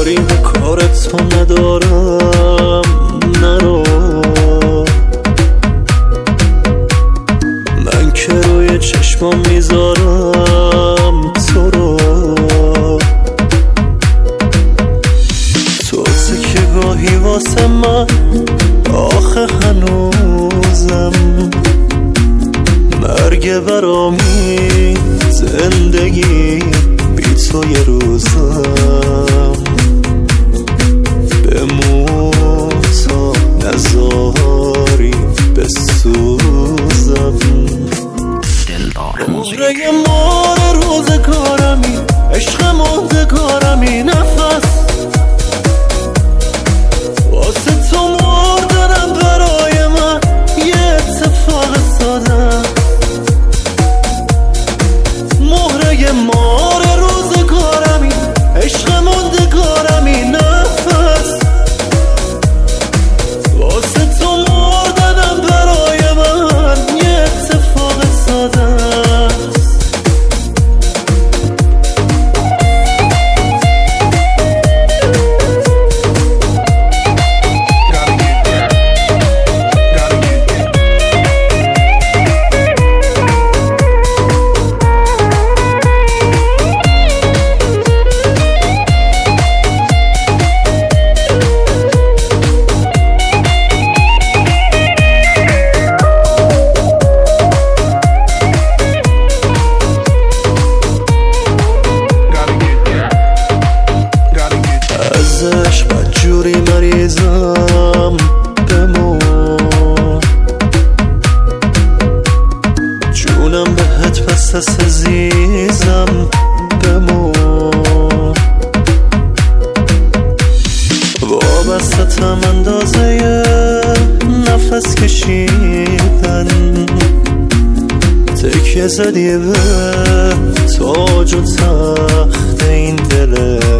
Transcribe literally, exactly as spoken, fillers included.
کاری به کارت تو ندارم، نرو. من که روی چشمام میذارم تو رو، تو که گاهی واسه من آخه هنوزم مرگ برامی، زندگی بی تو یه روزم بموت تا نزاری بسوزم. مهره مار روزگارمی، عشق مردگارمی، نفس واسه تو مردنم برای من یه اتفاق ساده. مهره مار روزگارمی، عشق مردگارمی، نفس واسه تو مردنم برای من یه اتفاق ساده. ازش بدجوری مریضم بمون، جونم بهت پس دست عزیزم بمون. وابستم اندازه نفس کشیدن، تکیه زدی به تاج و تخت این دله.